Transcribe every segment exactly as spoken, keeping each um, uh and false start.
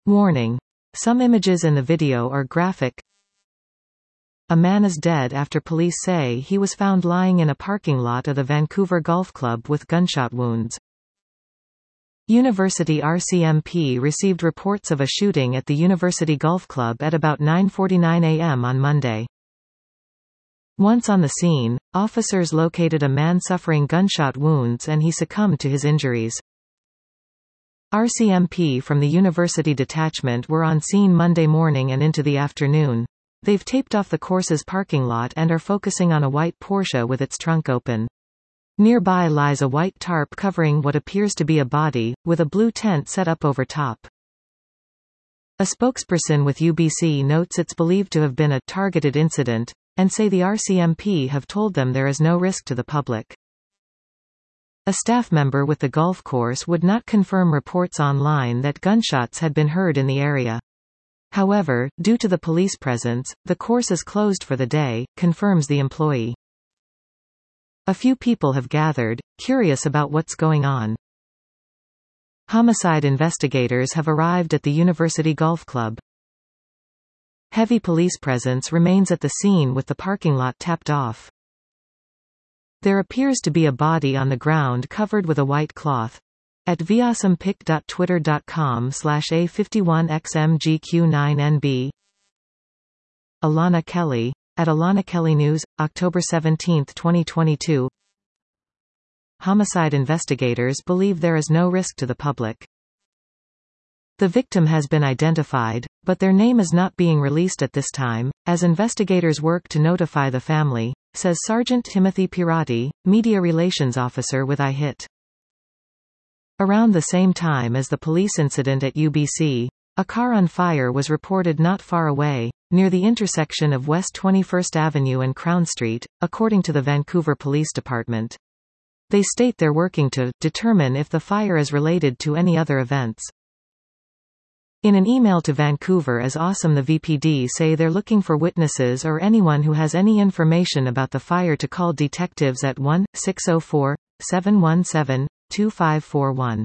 Warning. Some images in the video are graphic. A man is dead after police say he was found lying in a parking lot of the Vancouver Golf Club with gunshot wounds. University R C M P received reports of a shooting at the University Golf Club at about nine forty-nine a m on Monday. Once on the scene, officers located a man suffering gunshot wounds and he succumbed to his injuries. R C M P from the University Detachment were on scene Monday morning and into the afternoon. They've taped off the course's parking lot and are focusing on a white Porsche with its trunk open. Nearby lies a white tarp covering what appears to be a body, with a blue tent set up over top. A spokesperson with U B C notes it's believed to have been a targeted incident, and say the R C M P have told them there is no risk to the public. A staff member with the golf course would not confirm reports online that gunshots had been heard in the area. However, due to the police presence, the course is closed for the day, confirms the employee. A few people have gathered, curious about what's going on. Homicide investigators have arrived at the University Golf Club. Heavy police presence remains at the scene with the parking lot tapped off. There appears to be a body on the ground covered with a white cloth. At viasampic dot twitter dot com slash A fifty-one X M G Q nine N B. Alana Kelly. At Alana Kelly News, October seventeenth twenty twenty-two. Homicide investigators believe there is no risk to the public. The victim has been identified, but their name is not being released at this time, as investigators work to notify the family, says Sergeant Timothy Pirati, Media Relations Officer with I H I T. Around the same time as the police incident at U B C, a car on fire was reported not far away, near the intersection of West twenty-first Avenue and Crown Street, according to the Vancouver Police Department. They state they're working to determine if the fire is related to any other events. In an email to Vancouver as Awesome, the V P D say they're looking for witnesses or anyone who has any information about the fire to call detectives at one six zero four, seven one seven, two five four one.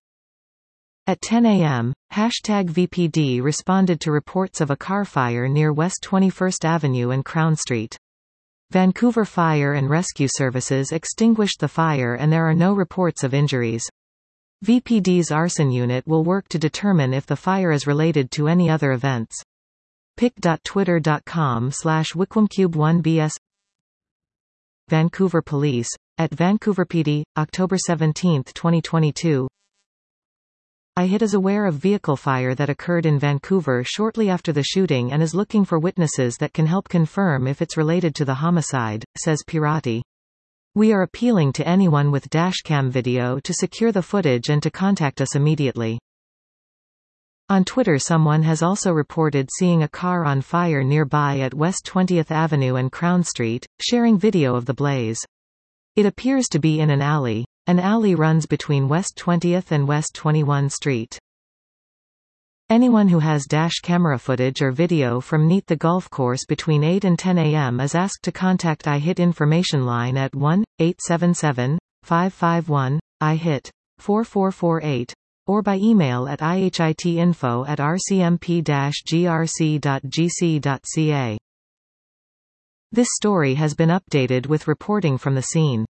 At ten a m, hashtag V P D responded to reports of a car fire near West twenty-first Avenue and Crown Street. Vancouver Fire and Rescue Services extinguished the fire and there are no reports of injuries. V P D's arson unit will work to determine if the fire is related to any other events. pic dot twitter dot com slash wickwamcube one B S. Vancouver Police. At Vancouver P D, October seventeenth twenty twenty-two. I H I T is aware of vehicle fire that occurred in Vancouver shortly after the shooting and is looking for witnesses that can help confirm if it's related to the homicide, says Pirati. We are appealing to anyone with dashcam video to secure the footage and to contact us immediately. On Twitter, someone has also reported seeing a car on fire nearby at West twentieth Avenue and Crown Street, sharing video of the blaze. It appears to be in an alley. An alley runs between West twentieth and West twenty-first Street. Anyone who has dash camera footage or video from Neat the golf course between eight and ten a m is asked to contact I H I T information line at one eight seven seven, five five one, I H I T, four four four eight, or by email at ihitinfo at r c m p dash g r c dot g c dot c a. This story has been updated with reporting from the scene.